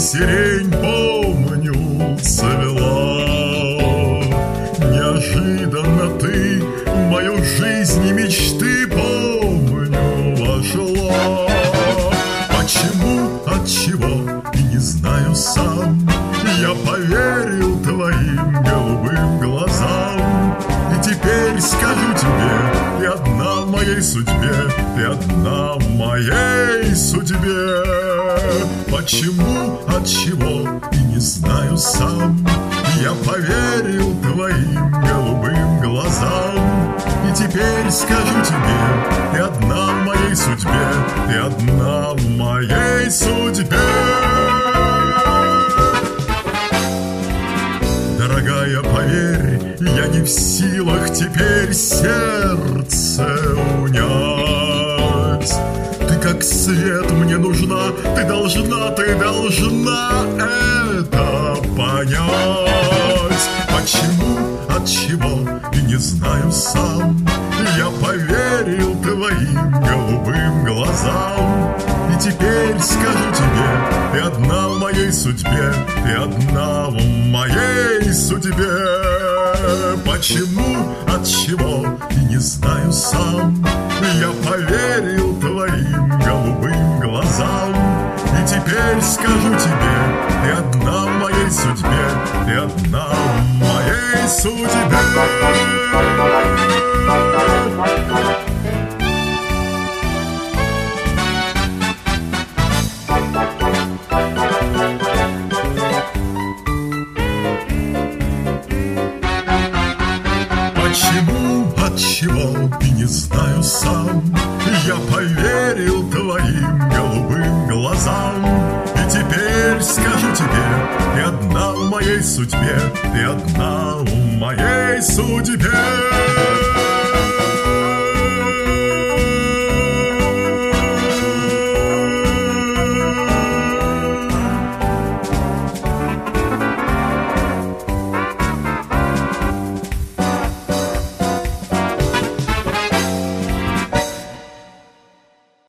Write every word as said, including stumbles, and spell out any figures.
сирень, помню, цвела. Неожиданно ты в мою жизнь и мечты, помню, вошла. Почему, отчего, и не знаю сам, я поверил твоим голубым глазам. И теперь скажу тебе, ты одна в моей судьбе, ты одна в моей судьбе. Почему, отчего, и не знаю сам, я поверил твоим голубым глазам. И теперь скажу тебе, ты одна в моей судьбе, ты одна в моей судьбе. Дорогая, поверь, я не в силах теперь сердце унять. Ты как свет мне нужна, ты должна, ты должна это понять. Почему, отчего, и не знаю сам, я поверил твоим голубым глазам. И теперь скажу тебе, ты одна в моей судьбе, ты одна в моей судьбе. Почему, отчего, и не знаю сам, я поверил твоим голубым глазам. И теперь скажу тебе, ты одна в моей судьбе, ты одна в моей судьбе. Почему, отчего, и не знаю сам, я поверил твоим голубым глазам. И теперь скажу тебе, ты одна в моей судьбе, ты одна в моей судьбе.